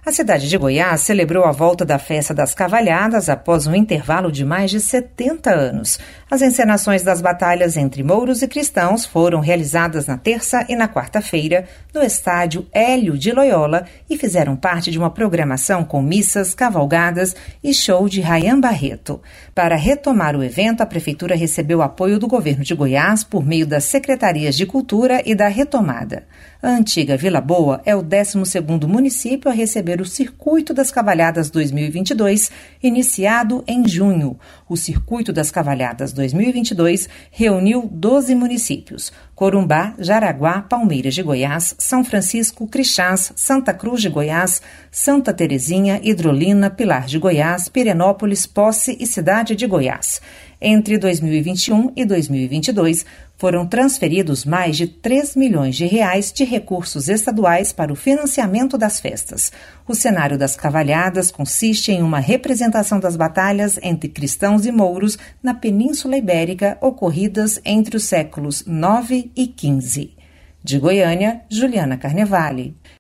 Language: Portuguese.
A cidade de Goiás celebrou a volta da Festa das Cavalhadas após um intervalo de mais de 70 anos. As encenações das batalhas entre mouros e cristãos foram realizadas na terça e na quarta-feira no estádio Hélio de Loyola e fizeram parte de uma programação com missas, cavalgadas e show de Rayan Barreto. Para retomar o evento, a Prefeitura recebeu apoio do governo de Goiás por meio das Secretarias de Cultura e da Retomada. A antiga Vila Boa é o 12º município a receber o Circuito das Cavalhadas 2022, iniciado em junho. O Circuito das Cavalhadas 2022 reuniu 12 municípios: Corumbá, Jaraguá, Palmeiras de Goiás, São Francisco, Crixás, Santa Cruz de Goiás, Santa Terezinha, Hidrolina, Pilar de Goiás, Pirenópolis, Posse e Cidade de Goiás. Entre 2021 e 2022, foram transferidos mais de 3 milhões de reais de recursos estaduais para o financiamento das festas. O cenário das cavalhadas consiste em uma representação das batalhas entre cristãos e mouros na Península Ibérica ocorridas entre os séculos IX e XV. De Goiânia, Juliana Carnevale.